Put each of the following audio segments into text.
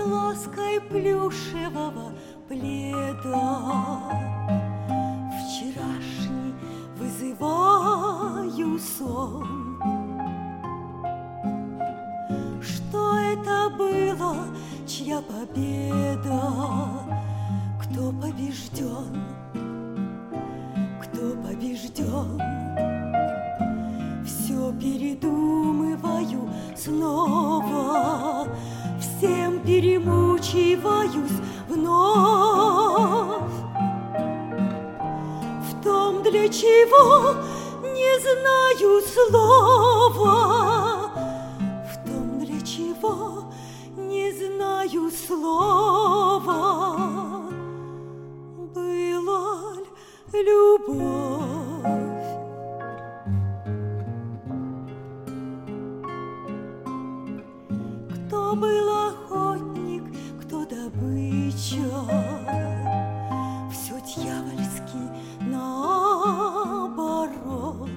лаской плюшевого пледа. Вчерашний вызываю сон. Что это было, чья победа? Кто побежден? Кто побежден? Все передумываю снова, всем перемучиваюсь вновь. В том, для чего, не знаю слова. В том, для чего, не знаю слова. Была ль любовь? Кто был охотник, кто добыча? Все дьявольски наоборот.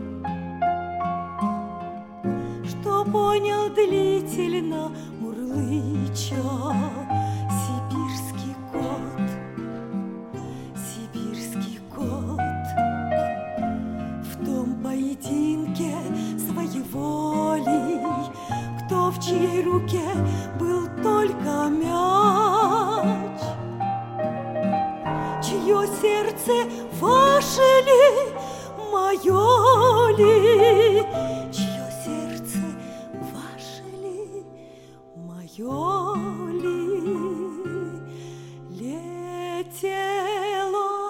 Что понял длительно мурлыча сибирский кот, сибирский кот. В том поединке своеволий, кто в чьей руке был только мяч, чье сердце ваше ли, мое ли, чье сердце ваше ли, мое ли, летело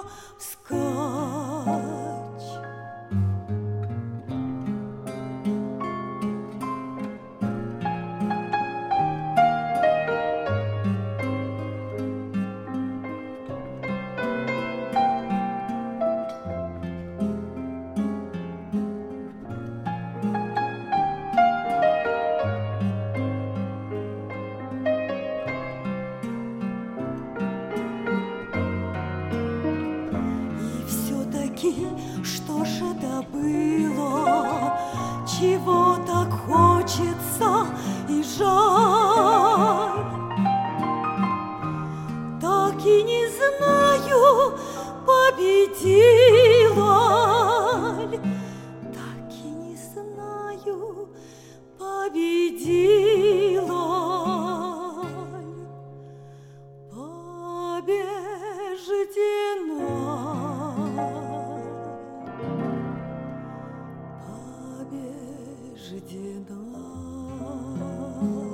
вскачь. Что же это было, чего так хочется и жаль? Так и не знаю, победила ль, так и не знаю, победила ль, побеждена. Побеждена.